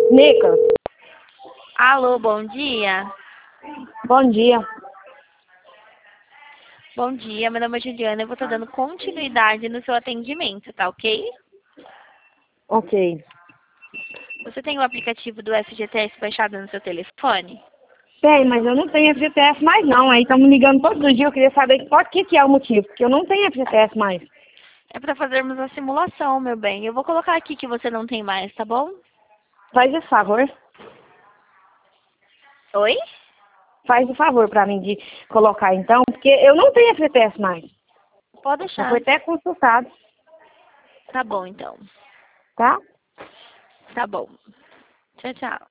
Nica, Alô, bom dia. bom dia. Bom dia, meu nome é Juliana. Eu vou estar dando continuidade no seu atendimento, tá ok? Ok. Você tem o aplicativo do FGTS baixado no seu telefone? Tem, mas eu não tenho FGTS mais não. Aí estamos ligando todos os dias. Eu queria saber que é o motivo. Porque eu não tenho FGTS mais. É para fazermos a simulação, meu bem. Eu vou colocar aqui que você não tem mais, tá bom? Faz esse favor. Oi? Faz o favor para mim de colocar então. Porque eu não tenho FGTS mais. Pode Já deixar. foi até consultado. Tá bom, então. Tá? Tá bom. Tchau, tchau.